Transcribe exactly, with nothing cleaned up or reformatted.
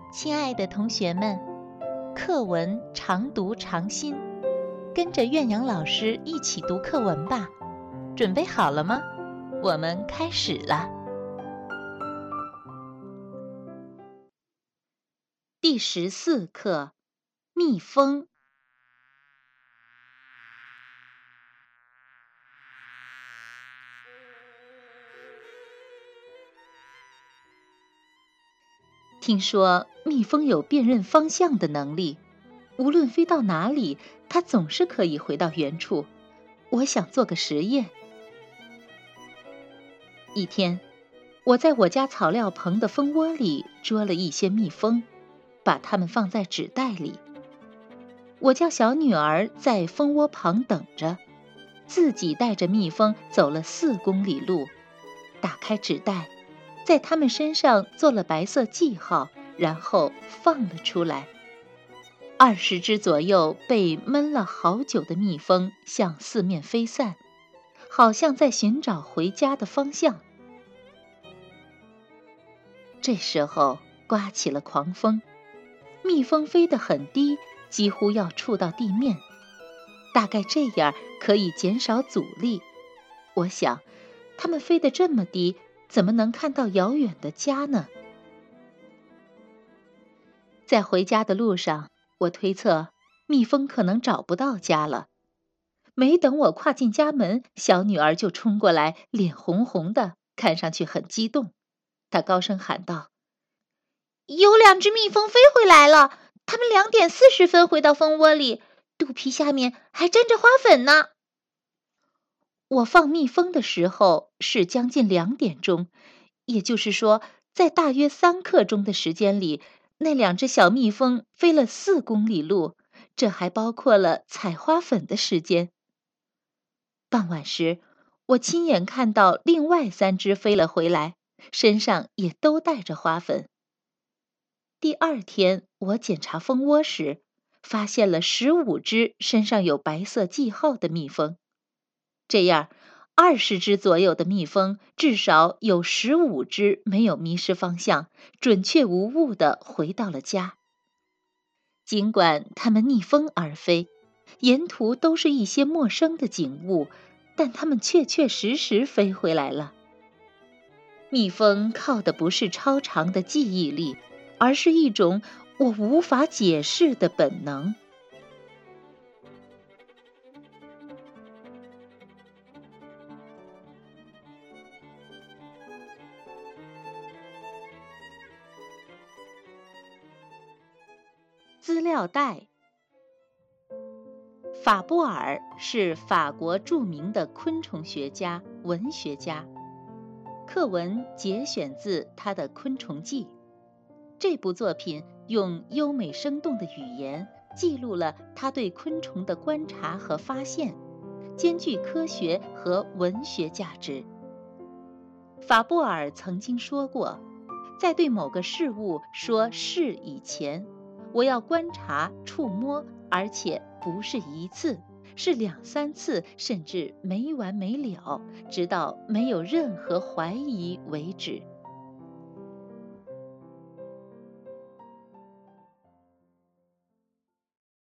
亲爱的同学们，课文常读常新，跟着岳阳老师一起读课文吧。准备好了吗？我们开始了。第十四课，蜜蜂。听说蜜蜂有辨认方向的能力，无论飞到哪里，它总是可以回到原处。我想做个实验。一天，我在我家草料棚的蜂窝里捉了一些蜜蜂，把它们放在纸袋里。我叫小女儿在蜂窝旁等着，自己带着蜜蜂走了四公里路，打开纸袋，在它们身上做了白色记号，然后放了出来。二十只左右被闷了好久的蜜蜂向四面飞散，好像在寻找回家的方向。这时候刮起了狂风，蜜蜂飞得很低，几乎要触到地面。大概这样可以减少阻力。我想，它们飞得这么低，怎么能看到遥远的家呢？在回家的路上，我推测蜜蜂可能找不到家了。没等我跨进家门，小女儿就冲过来，脸红红的，看上去很激动。她高声喊道：“有两只蜜蜂飞回来了，它们两点四十分回到蜂窝里，肚皮下面还沾着花粉呢。”我放蜜蜂的时候是将近两点钟，也就是说，在大约三刻钟的时间里，那两只小蜜蜂飞了四公里路，这还包括了采花粉的时间。傍晚时，我亲眼看到另外三只飞了回来，身上也都带着花粉。第二天，我检查蜂窝时，发现了十五只身上有白色记号的蜜蜂。这样，二十只左右的蜜蜂，至少有十五只没有迷失方向，准确无误地回到了家。尽管它们逆风而飞，沿途都是一些陌生的景物，但它们确确实实飞回来了。蜜蜂靠的不是超长的记忆力，而是一种我无法解释的本能。资料袋。法布尔是法国著名的昆虫学家、文学家。课文节选自他的《昆虫记》。这部作品用优美生动的语言记录了他对昆虫的观察和发现，兼具科学和文学价值。法布尔曾经说过，在对某个事物说是以前，我要观察、触摸，而且不是一次，是两三次，甚至没完没了，直到没有任何怀疑为止。